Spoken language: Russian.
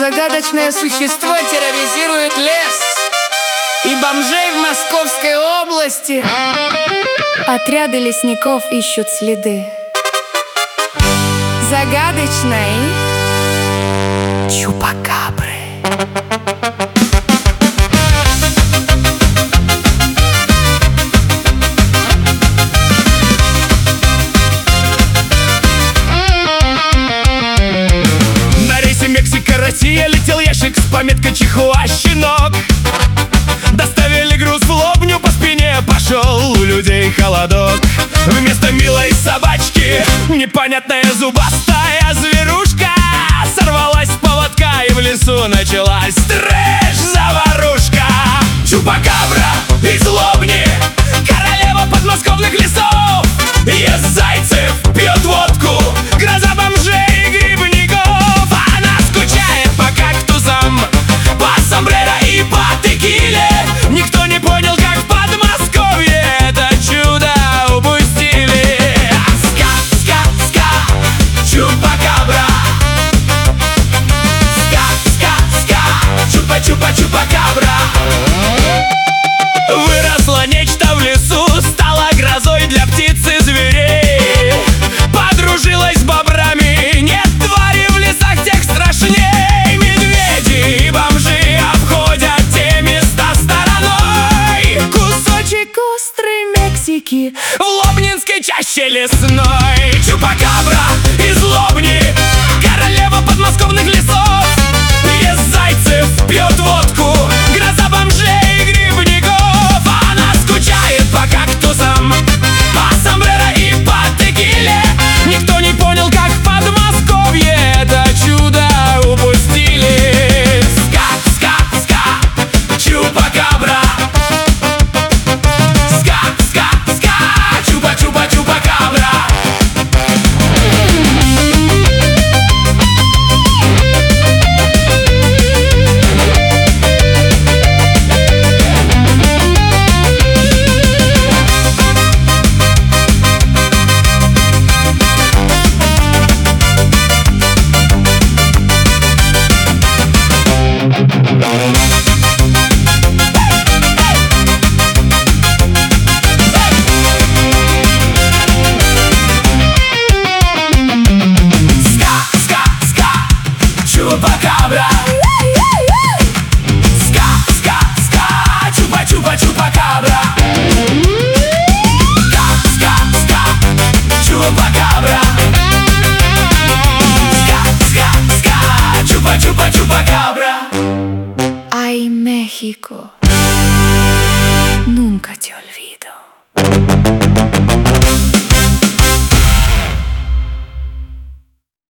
Загадочное существо терроризирует лес и бомжей в Московской области. Отряды лесников ищут следы Загадочной чупакабры. На рейсе Мексика-Россия летел ящик с пометкой «Чихуа, щенок». Доставили груз в Лобню, по спине пошел у людей холодок. Вместо милой собачки непонятная зубастая зверушка сорвалась с поводка, и в лесу началась трэш-заварушка. Чупакабра из Лобни, королева подмосковных лесов, ест зайцев